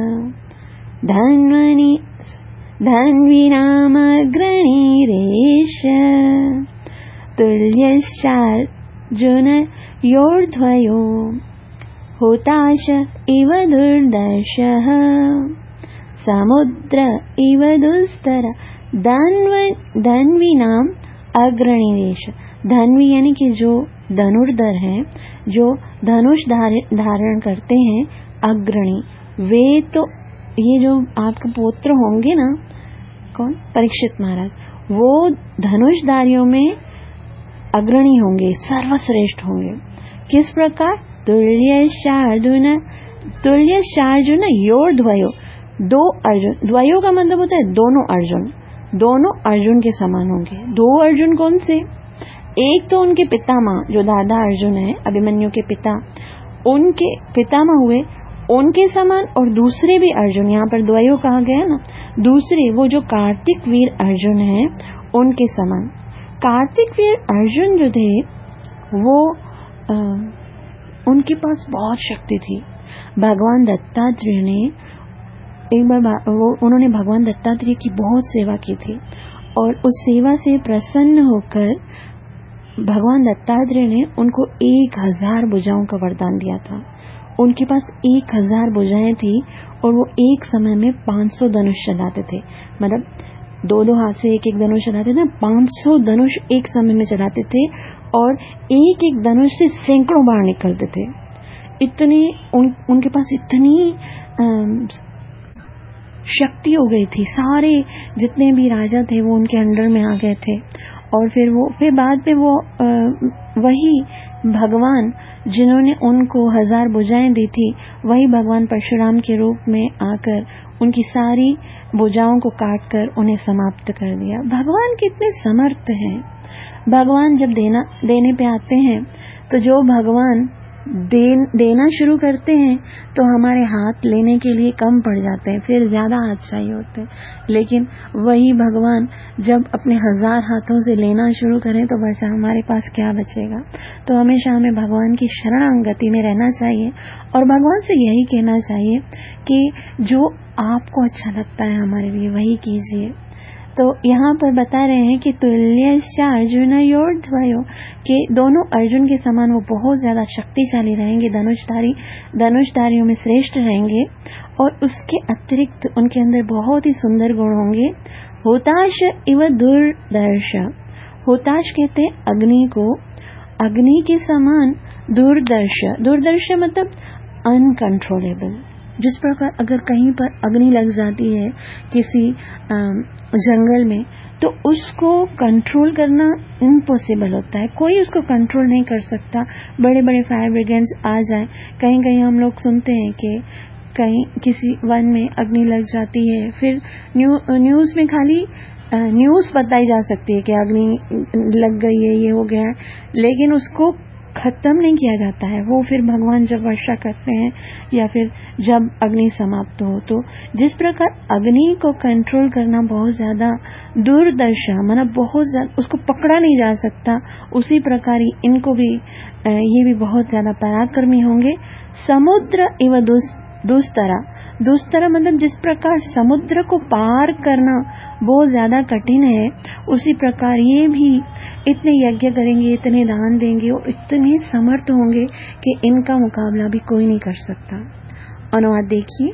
धन्वीनामग्रणीरेष तुल्यश्चार्जुनयोर्द्वयो हुताश इव दुर्दशः समुद्र इव दुस्तर। धन्वीनाम अग्रणीरेष, धन्वी यानी कि जो धनुर्धर हैं, जो धनुष धारण करते हैं, अग्रणी, वे तो ये जो आपके पुत्र होंगे ना, कौन, परीक्षित महाराज, वो धनुषधारियों में अग्रणी होंगे, सर्वश्रेष्ठ होंगे। किस प्रकार? तुल्यश्चार्जुन योर्द्वयो, दो अर्जुन, द्वयो का मतलब होता है दोनों अर्जुन, दोनों अर्जुन के समान होंगे। दो अर्जुन कौन से? एक तो उनके पितामह जो दादा अर्जुन है, अभिमन्यु के पिता, उनके पितामह हुए, उनके समान, और दूसरे भी अर्जुन, यहाँ पर द्वयो कहा गया ना, दूसरे वो जो कार्तिक वीर अर्जुन है उनके समान। कार्तिक वीर अर्जुन जो थे वो उनके पास बहुत शक्ति थी। भगवान दत्तात्रेय ने एक बार उन्होंने भगवान दत्तात्रेय की बहुत सेवा की थी और उस सेवा से प्रसन्न होकर भगवान दत्तात्रेय ने उनको 1000 भुजाओं का वरदान दिया था। उनके पास 1000 भुजाएं थी और वो एक समय में 500 धनुष चलाते थे। मतलब दो हाथ से एक धनुष चलाते थे, 500 धनुष एक समय में चलाते थे और एक धनुष से सैकड़ों बाण निकलते थे। इतने उनके पास इतनी शक्ति हो गई थी, सारे जितने भी राजा थे वो उनके अंडर में आ गए थे। और फिर बाद में वो वही भगवान जिन्होंने उनको 1000 भुजाएं दी थी, वही भगवान परशुराम के रूप में आकर उनकी सारी भुजाओं को काटकर उन्हें समाप्त कर दिया। भगवान कितने समर्थ हैं। भगवान जब देने पे आते हैं तो जो भगवान देना शुरू करते हैं तो हमारे हाथ लेने के लिए कम पड़ जाते हैं, फिर ज्यादा हाथ चाहिए होते हैं। लेकिन वही भगवान जब अपने 1000 हाथों से लेना शुरू करें तो बचा हमारे पास क्या बचेगा। तो हमेशा हमें भगवान की शरणागति में रहना चाहिए और भगवान से यही कहना चाहिए कि जो आपको अच्छा लगता है हमारे लिए वही कीजिए। तो यहाँ पर बता रहे हैं कि तुल्यश्चार्जुन योर्द्वयो, कि दोनों अर्जुन के समान वो बहुत ज्यादा शक्तिशाली रहेंगे, धनुषधारियों में श्रेष्ठ रहेंगे और उसके अतिरिक्त उनके अंदर बहुत ही सुंदर गुण होंगे। हुताश इव दुर्दर्श, हुताश कहते हैं अग्नि को, अग्नि के समान दुर्दर्श, दुर्दर्श मतलब अनकंट्रोलेबल। जिस प्रकार अगर कहीं पर अग्नि लग जाती है किसी जंगल में तो उसको कंट्रोल करना इम्पॉसिबल होता है, कोई उसको कंट्रोल नहीं कर सकता। बड़े बड़े फायर ब्रिगेड्स आ जाए, कहीं कहीं हम लोग सुनते हैं कि कहीं किसी वन में अग्नि लग जाती है, फिर न्यूज में खाली न्यूज बताई जा सकती है कि अग्नि लग गई है, ये हो गया है, लेकिन उसको खत्म नहीं किया जाता है। वो फिर भगवान जब वर्षा करते हैं या फिर जब अग्नि समाप्त हो, तो जिस प्रकार अग्नि को कंट्रोल करना बहुत ज्यादा दुर्दशा, मतलब बहुत ज्यादा उसको पकड़ा नहीं जा सकता, उसी प्रकार ही इनको भी ये भी बहुत ज्यादा पराक्रमी होंगे। समुद्र एवं दुस्तरा मतलब जिस प्रकार समुद्र को पार करना बहुत ज्यादा कठिन है, उसी प्रकार ये भी इतने यज्ञ करेंगे, इतने दान देंगे और इतने समर्थ होंगे कि इनका मुकाबला भी कोई नहीं कर सकता। अनुवाद देखिए,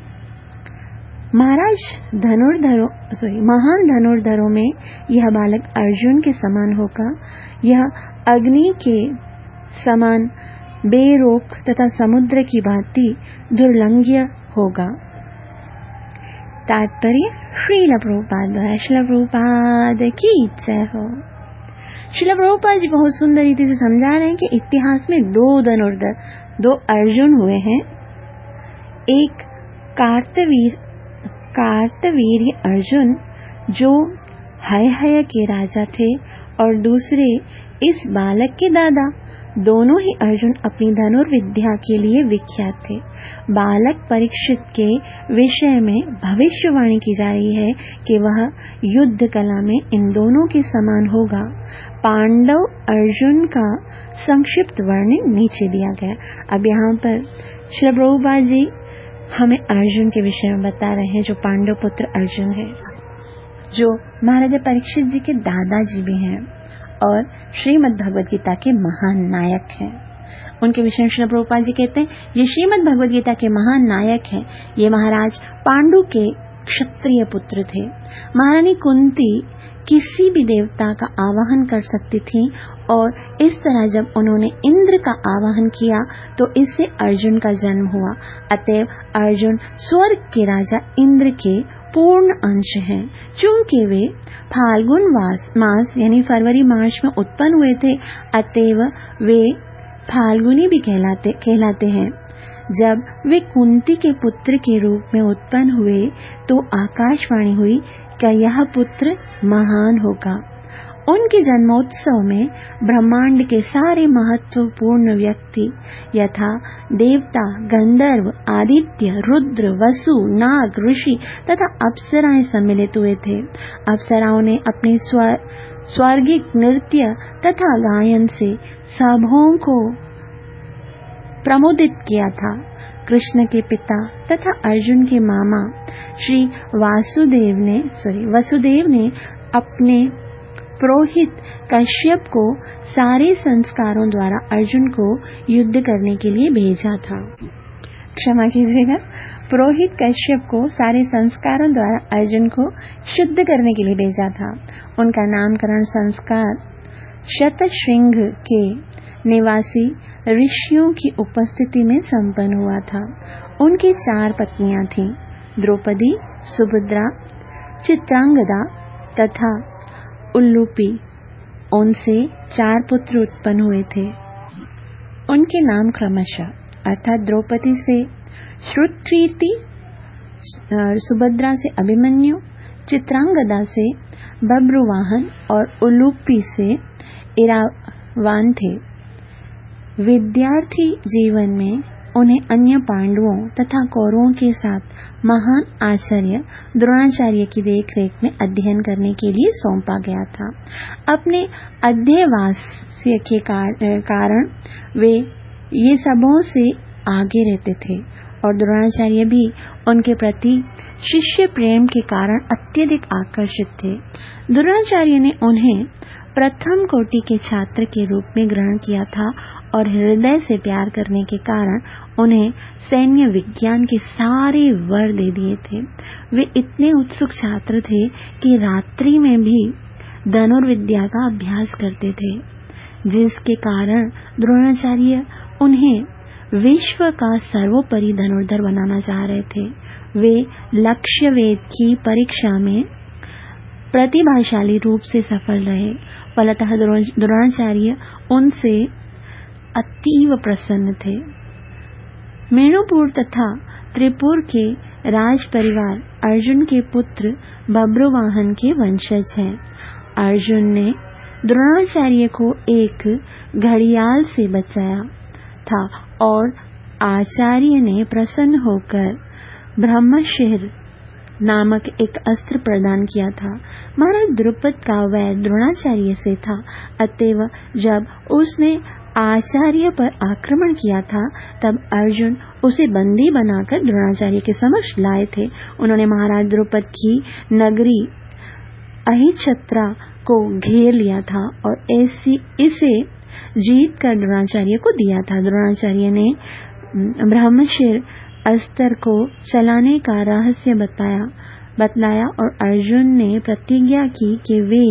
महान धनुर्धरों में यह बालक अर्जुन के समान होगा। यह अग्नि के समान बेरोक तथा समुद्र की भांति दुर्लंघ्य होगा। तात्पर्य श्रील प्रभुपाद की जय हो। श्रील प्रभुपाद जी बहुत सुंदर रीति से समझा रहे हैं कि इतिहास में दो अर्जुन हुए हैं। एक कार्तवीर्य अर्जुन जो हय के राजा थे, और दूसरे इस बालक के दादा। दोनों ही अर्जुन अपनी धनुर्विद्या के लिए विख्यात थे। बालक परीक्षित के विषय में भविष्यवाणी की जा रही है कि वह युद्ध कला में इन दोनों के समान होगा। पांडव अर्जुन का संक्षिप्त वर्णन नीचे दिया गया। अब यहाँ पर श्री प्रभुपाद जी हमें अर्जुन के विषय में बता रहे हैं, जो पांडव पुत्र अर्जुन है, जो महाराजा परीक्षित जी के दादाजी भी हैं और श्रीमद् भगवद गीता के महान नायक हैं। उनके विषय में श्री प्रभुपाद जी कहते हैं, ये श्रीमद् भगवद गीता के महान नायक हैं। ये महाराज पांडु के क्षत्रिय पुत्र थे। महारानी कुंती किसी भी देवता का आवाहन कर सकती थी, और इस तरह जब उन्होंने इंद्र का आवाहन किया तो इससे अर्जुन का जन्म हुआ। अतएव अर्जुन स्वर्ग के राजा इंद्र के पूर्ण अंश हैं। चूंकि वे फाल्गुन मास यानी फरवरी मार्च में उत्पन्न हुए थे, अतएव वे फाल्गुनी भी कहलाते हैं। जब वे कुंती के पुत्र के रूप में उत्पन्न हुए तो आकाशवाणी हुई कि यह पुत्र महान होगा। उनके जन्मोत्सव में ब्रह्मांड के सारे महत्वपूर्ण व्यक्ति यथा देवता, गंधर्व, आदित्य, रुद्र, वसु, नाग, ऋषि तथा अप्सराएं सम्मिलित हुए थे। अप्सराओं ने अपने स्वर्गिक नृत्य तथा गायन से सबों को प्रमोदित किया था। कृष्ण के पिता तथा अर्जुन के मामा श्री वसुदेव ने अपने पुरोहित कश्यप को सारे संस्कारों द्वारा अर्जुन को युद्ध करने के लिए भेजा था। क्षमा कीजिएगा, पुरोहित कश्यप को सारे संस्कारों द्वारा अर्जुन को शुद्ध करने के लिए भेजा था। उनका नामकरण संस्कार शतशृंग के निवासी ऋषियों की उपस्थिति में संपन्न हुआ था। उनकी 4 पत्नियां थीं, द्रौपदी, सुभद्रा, चित्रांगदा तथा उल्लूपी। उनसे 4 पुत्र उत्पन्न हुए थे। उनके नाम क्रमशः अर्थात द्रौपदी से श्रुतकीर्ति, सुभद्रा से अभिमन्यु, चित्रांगदा से बब्रुवाहन और उल्लूपी से इरावान थे। विद्यार्थी जीवन में उन्हें अन्य पांडवों तथा कौरवों के साथ महान आचार्य द्रोणाचार्य की देखरेख में अध्ययन करने के लिए सौंपा गया था। अपने अध्ययवास्य के कारण वे ये सबों से आगे रहते थे, और द्रोणाचार्य भी उनके प्रति शिष्य प्रेम के कारण अत्यधिक आकर्षित थे। द्रोणाचार्य ने उन्हें प्रथम कोटि के छात्र के रूप में ग्रहण किया था, और हृदय से प्यार करने के कारण उन्हें सैन्य विज्ञान के सारे वर दे दिए थे। वे इतने उत्सुक छात्र थे कि रात्रि में भी धनुर्विद्या का अभ्यास करते थे, जिसके कारण द्रोणाचार्य उन्हें विश्व का सर्वोपरि धनुर्धर बनाना चाह रहे थे। वे लक्ष्य वेद की परीक्षा में प्रतिभाशाली रूप से सफल रहे। फलतः द्रोणाचार्य उनसे अतीव प्रसन्न थे। मेणुपुर तथा त्रिपुर के राज परिवार अर्जुन के पुत्र बब्रुवाहन के वंशज हैं। अर्जुन ने द्रोणाचार्य को एक घड़ियाल से बचाया था और आचार्य ने प्रसन्न होकर ब्रह्मशिर नामक एक अस्त्र प्रदान किया था। महाराज द्रुपद का वैर द्रोणाचार्य से था, अतएव जब उसने आचार्य पर आक्रमण किया था तब अर्जुन उसे बंदी बनाकर द्रोणाचार्य के समक्ष लाए थे। उन्होंने महाराज द्रुपद की नगरी अहिछत्रा को घेर लिया था और इसे जीत कर द्रोणाचार्य को दिया था। द्रोणाचार्य ने ब्रह्मशिर अस्त्र को चलाने का रहस्य बतलाया और अर्जुन ने प्रतिज्ञा की कि वे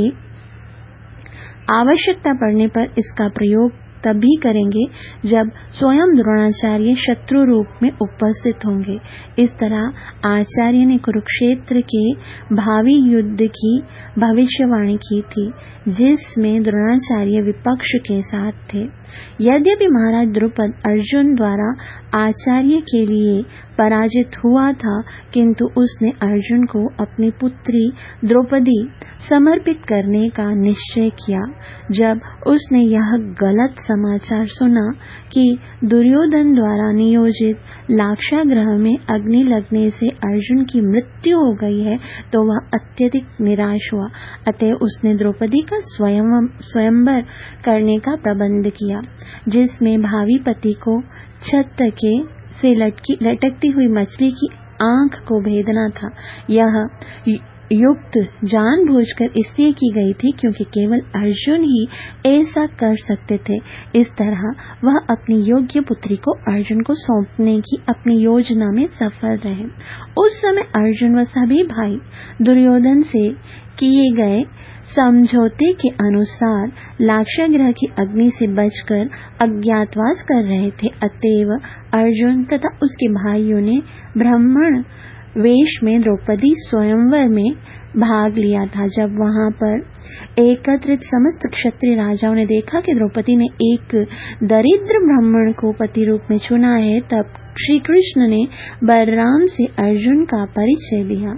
आवश्यकता पड़ने पर इसका प्रयोग तभी करेंगे जब स्वयं द्रोणाचार्य शत्रु रूप में उपस्थित होंगे। इस तरह आचार्य ने कुरुक्षेत्र के भावी युद्ध की भविष्यवाणी की थी, जिसमें द्रोणाचार्य विपक्ष के साथ थे। यद्यपि महाराज द्रुपद अर्जुन द्वारा आचार्य के लिए पराजित हुआ था, किंतु उसने अर्जुन को अपनी पुत्री द्रौपदी समर्पित करने का निश्चय किया। जब उसने यह गलत समाचार सुना कि दुर्योधन द्वारा नियोजित लाक्षागृह में अग्नि लगने से अर्जुन की मृत्यु हो गई है, तो वह अत्यधिक निराश हुआ। अतः उसने द्रौपदी का स्वयंवर करने का प्रबंध किया, जिसमें भावी पति को छत से लटकती हुई मछली की आंख को भेदना था। यह युक्त जानबूझकर इसलिए की गई थी क्योंकि केवल अर्जुन ही ऐसा कर सकते थे। इस तरह वह अपनी योग्य पुत्री को अर्जुन को सौंपने की अपनी योजना में सफल रहे। उस समय अर्जुन व सभी भाई दुर्योधन से किए गए समझौते के अनुसार लाक्षागृह की अग्नि से बचकर अज्ञातवास कर रहे थे। अतएव अर्जुन तथा उसके भाइयों ने ब्राह्मण वेश में द्रौपदी स्वयंवर में भाग लिया था। जब वहां पर एकत्रित समस्त क्षत्रिय राजाओं ने देखा कि द्रौपदी ने एक दरिद्र ब्राह्मण को पति रूप में चुना है, तब श्री कृष्ण ने बलराम से अर्जुन का परिचय दिया।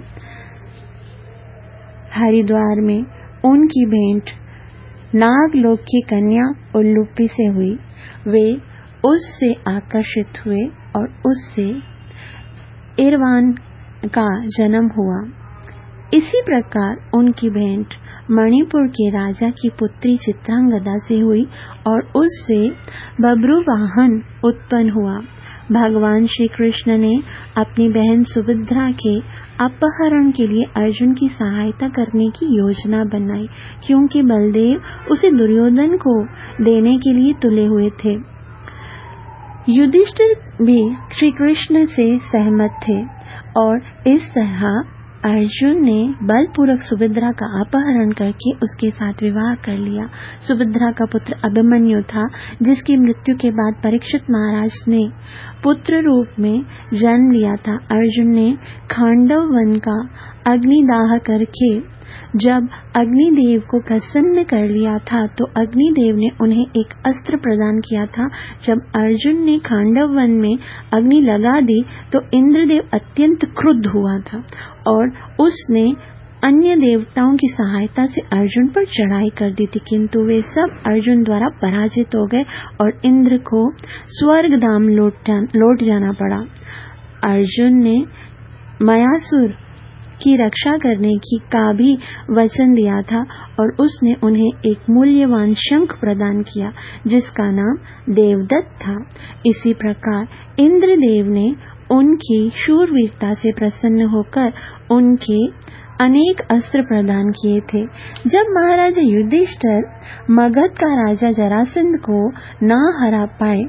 हरिद्वार में उनकी भेंट नागलोक की कन्या उल्लूपी से हुई। वे उससे आकर्षित हुए और उससे इरवान का जन्म हुआ। इसी प्रकार उनकी भेंट मणिपुर के राजा की पुत्री चित्रांगदा से हुई और उससे बब्रुवाहन उत्पन्न हुआ। भगवान श्री कृष्ण ने अपनी बहन सुभद्रा के अपहरण के लिए अर्जुन की सहायता करने की योजना बनाई, क्योंकि बलदेव उसे दुर्योधन को देने के लिए तुले हुए थे। युधिष्ठिर भी श्री कृष्ण से सहमत थे और इस तरह अर्जुन ने बलपूर्वक सुभद्रा का अपहरण करके उसके साथ विवाह कर लिया। सुभद्रा का पुत्र अभिमन्यु था, जिसकी मृत्यु के बाद परीक्षित महाराज ने पुत्र रूप में जन्म लिया था। अर्जुन ने खांडव वन का अग्निदाह करके जब अग्निदेव को प्रसन्न कर लिया था, तो अग्निदेव ने उन्हें एक अस्त्र प्रदान किया था। जब अर्जुन ने खांडव वन में अग्नि लगा दी तो इंद्रदेव अत्यंत क्रुद्ध हुआ था और उसने अन्य देवताओं की सहायता से अर्जुन पर चढ़ाई कर दी थी, किंतु वे सब अर्जुन द्वारा पराजित हो गए और इंद्र को स्वर्गधाम लौट जाना पड़ा। अर्जुन ने मयासुर की रक्षा करने का भी वचन दिया था और उसने उन्हें एक मूल्यवान शंख प्रदान किया, जिसका नाम देवदत्त था। इसी प्रकार इंद्रदेव ने उनकी शूरवीरता से प्रसन्न होकर उनके अनेक अस्त्र प्रदान किए थे। जब महाराजा युधिष्ठिर मगध का राजा जरासंध को न हरा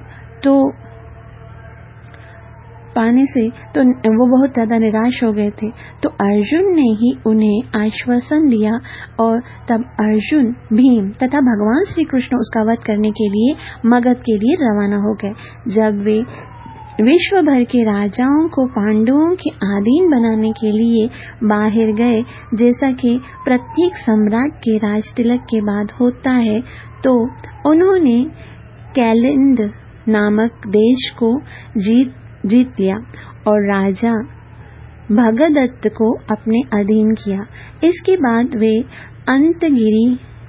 पाने से वो बहुत ज्यादा निराश हो गए थे, तो अर्जुन ने ही उन्हें आश्वासन दिया और तब अर्जुन, भीम तथा भगवान श्री कृष्ण उसका वध करने के लिए मगध के लिए रवाना हो गए। जब वे विश्व भर के राजाओं को पांडवों के अधीन बनाने के लिए बाहर गए, जैसा कि प्रत्येक सम्राट के राज तिलक के बाद होता है, तो उन्होंने कैलिंद नामक देश को जीत लिया और राजा भगदत्त को अपने अधीन किया। इसके बाद वे अंतगिरी,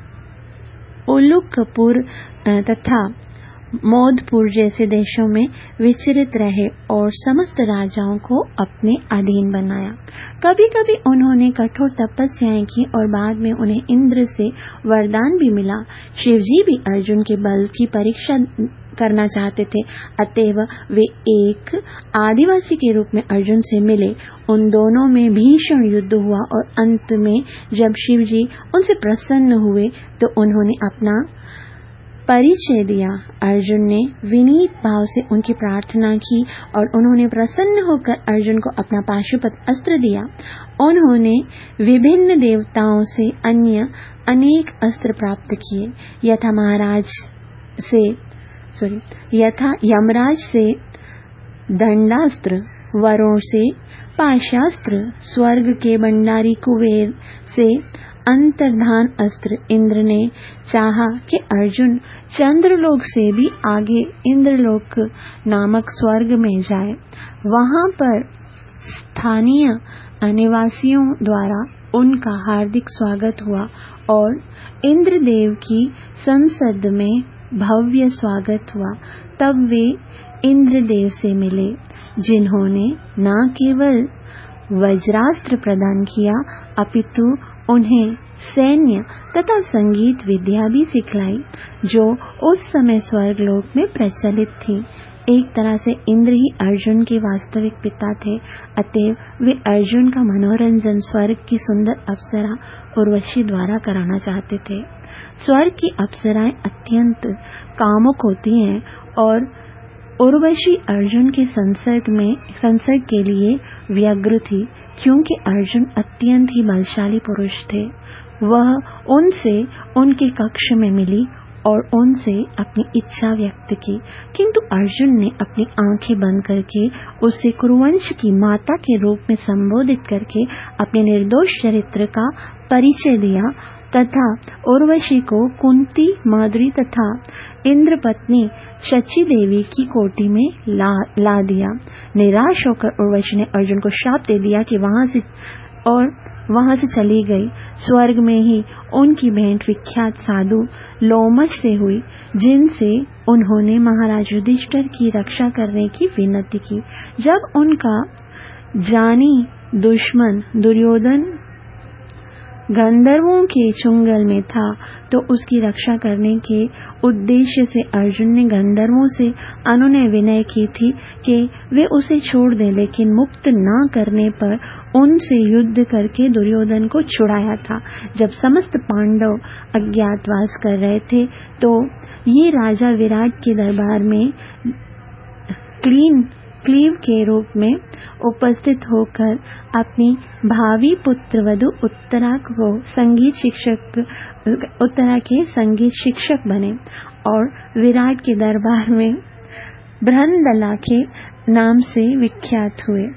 उलुकपुर तथा मोदपुर जैसे देशों में विचरित रहे और समस्त राजाओं को अपने अधीन बनाया। कभी कभी उन्होंने कठोर तपस्याएं की और बाद में उन्हें इंद्र से वरदान भी मिला। शिवजी भी अर्जुन के बल की परीक्षा करना चाहते थे, अतएव वे एक आदिवासी के रूप में अर्जुन से मिले। उन दोनों में भीषण युद्ध हुआ और अंत में जब शिवजी उनसे प्रसन्न हुए तो उन्होंने अपना परिचय दिया। अर्जुन ने विनीत भाव से उनकी प्रार्थना की और उन्होंने प्रसन्न होकर अर्जुन को अपना पाशुपत अस्त्र दिया। उन्होंने विभिन्न देवताओं से अन्य अनेक अस्त्र प्राप्त किए, यथा यमराज से दंडास्त्र, वरों से पाशास्त्र, स्वर्ग के भंडारी कुबेर से अंतर्धान अस्त्र। इंद्र ने चाहा कि अर्जुन चंद्रलोक से भी आगे इंद्रलोक नामक स्वर्ग में जाए। वहां पर स्थानीय निवासियों द्वारा उनका हार्दिक स्वागत हुआ और इंद्रदेव की संसद में भव्य स्वागत हुआ। तब वे इंद्रदेव से मिले, जिन्होंने न केवल वज्रास्त्र प्रदान किया अपितु उन्हें सैन्य तथा संगीत विद्या भी सिखलाई, जो उस समय स्वर्गलोक में प्रचलित थी। एक तरह से इंद्र ही अर्जुन के वास्तविक पिता थे, अतएव वे अर्जुन का मनोरंजन स्वर्ग की सुंदर अप्सरा उर्वशी द्वारा कराना चाहते थे। स्वर्ग की अप्सराएं अत्यंत कामुक होती हैं और उर्वशी अर्जुन के संसर्ग के लिए व्यग्र थी, क्योंकि अर्जुन अत्यंत ही बलशाली पुरुष थे। वह उनसे उनके कक्ष में मिली और उनसे अपनी इच्छा व्यक्त की, किंतु अर्जुन ने अपनी आंखें बंद करके उसे कुरुवंश की माता के रूप में संबोधित करके अपने निर्दोष चरित्र का परिचय दिया तथा उर्वशी को कुंती, माद्री तथा इंद्र पत्नी शची देवी की कोटि में ला दिया। निराश होकर उर्वशी ने अर्जुन को श्राप दे दिया कि वहां से चली गई। स्वर्ग में ही उनकी भेंट विख्यात साधु लोमश से हुई, जिनसे उन्होंने महाराज युधिष्ठिर की रक्षा करने की विनती की। जब उनका जानी दुश्मन दुर्योधन गंधर्वों के चुंगल में था, तो उसकी रक्षा करने के उद्देश्य से अर्जुन ने गंधर्वों से अनुनय विनय की थी कि वे उसे छोड़ दें, लेकिन मुक्त न करने पर उनसे युद्ध करके दुर्योधन को छुड़ाया था। जब समस्त पांडव अज्ञातवास कर रहे थे, तो ये राजा विराट के दरबार में क्लीव के रूप में उपस्थित होकर अपनी भावी पुत्रवधू उत्तरा के संगीत शिक्षक बने और विराट के दरबार में भ्रनलला के नाम से विख्यात हुए।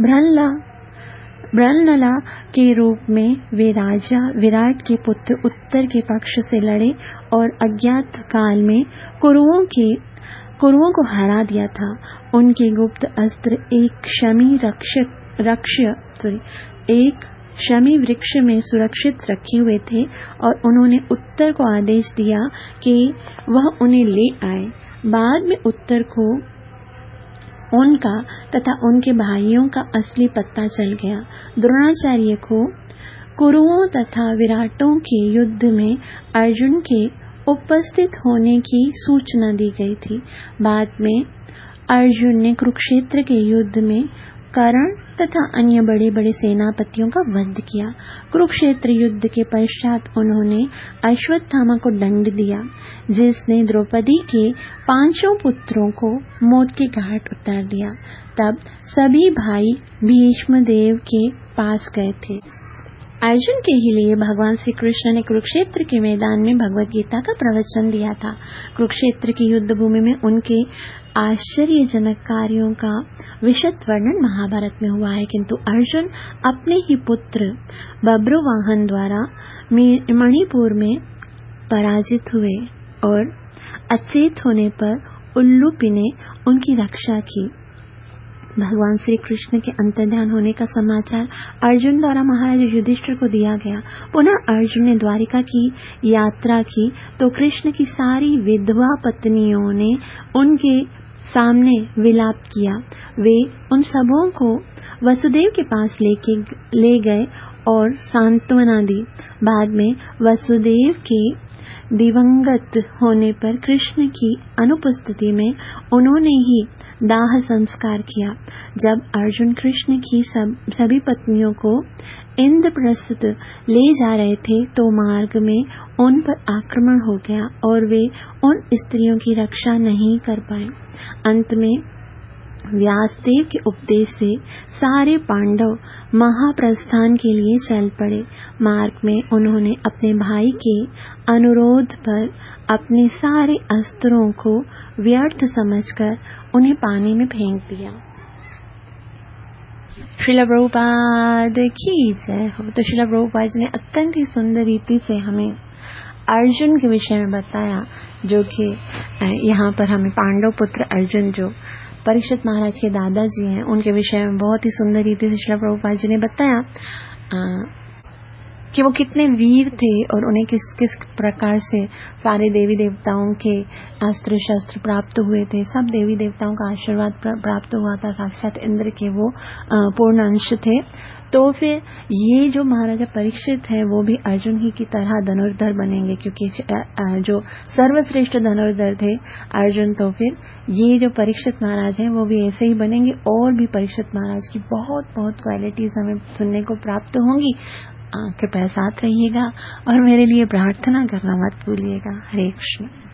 भ्रनलला के रूप में वे राजा विराट के पुत्र उत्तर के पक्ष से लड़े और अज्ञात काल में कुरुओं को हरा दिया था। उनके गुप्त अस्त्र एक शमी वृक्ष में सुरक्षित रखे हुए थे और उन्होंने उत्तर को आदेश दिया कि वह उन्हें ले आए। बाद में उत्तर को उनका तथा उनके भाइयों का असली पत्ता चल गया। द्रोणाचार्य को कुरुओं तथा विराटों के युद्ध में अर्जुन के उपस्थित होने की सूचना दी गई थी। बाद में अर्जुन ने कुरुक्षेत्र के युद्ध में कर्ण तथा अन्य बड़े बड़े सेनापतियों का वध किया। कुरुक्षेत्र युद्ध के पश्चात उन्होंने अश्वत्थामा को दंड दिया, जिसने द्रौपदी के 5 पुत्रों को मौत के घाट उतार दिया। तब सभी भाई भीष्म देव के पास गए थे। अर्जुन के ही लिए भगवान श्री कृष्ण ने कुरुक्षेत्र के मैदान में भगवत गीता का प्रवचन दिया था। कुरुक्षेत्र की युद्ध भूमि में उनके आश्चर्यजनक कार्यों का विशद वर्णन महाभारत में हुआ है, किंतु अर्जुन अपने ही पुत्र बब्रुवाहन द्वारा मणिपुर में पराजित हुए और अचेत होने पर उल्लूपी ने उनकी रक्षा की। भगवान श्री कृष्ण के अंतर्ध्यान होने का समाचार अर्जुन द्वारा महाराज युधिष्ठिर को दिया गया। पुनः अर्जुन ने द्वारिका की यात्रा की तो कृष्ण की सारी विधवा पत्नियों ने उनके सामने विलाप किया। वे उन सबों को वसुदेव के पास ले गए और सांत्वना दी। बाद में वसुदेव के दिवंगत होने पर कृष्ण की अनुपस्थिति में उन्होंने ही दाह संस्कार किया। जब अर्जुन कृष्ण की सभी पत्नियों को इंद्रप्रस्थ ले जा रहे थे तो मार्ग में उन पर आक्रमण हो गया और वे उन स्त्रियों की रक्षा नहीं कर पाए। अंत में व्यासदेव के उपदेश से सारे पांडव महाप्रस्थान के लिए चल पड़े। मार्ग में उन्होंने अपने भाई के अनुरोध पर अपने सारे अस्त्रों को व्यर्थ समझकर उन्हें पानी में फेंक दिया। श्रील प्रभुपाद की जय हो। तो श्रील प्रभुपाद जी ने अत्यंत ही सुंदर रीति से हमें अर्जुन के विषय में बताया, जो कि यहाँ पर हमें पांडव पुत्र अर्जुन जो परीक्षित महाराज के दादाजी हैं उनके विषय में बहुत ही सुंदर रीति से श्रील प्रभुपाद जी ने बताया कि वो कितने वीर थे और उन्हें किस किस प्रकार से सारे देवी देवताओं के अस्त्र शस्त्र प्राप्त हुए थे। सब देवी देवताओं का आशीर्वाद प्राप्त हुआ था। साक्षात इंद्र के वो पूर्ण अंश थे। तो फिर ये जो महाराजा परीक्षित है वो भी अर्जुन ही की तरह धनुर्धर बनेंगे, क्योंकि जो सर्वश्रेष्ठ धनुर्धर थे अर्जुन, तो फिर ये जो परीक्षित महाराज हैं वो भी ऐसे ही बनेंगे। और भी परीक्षित महाराज की बहुत बहुत क्वालिटीज हमें सुनने को प्राप्त होंगी। कृपया साथ रहिएगा और मेरे लिए प्रार्थना करना मत भूलिएगा। हरे कृष्ण।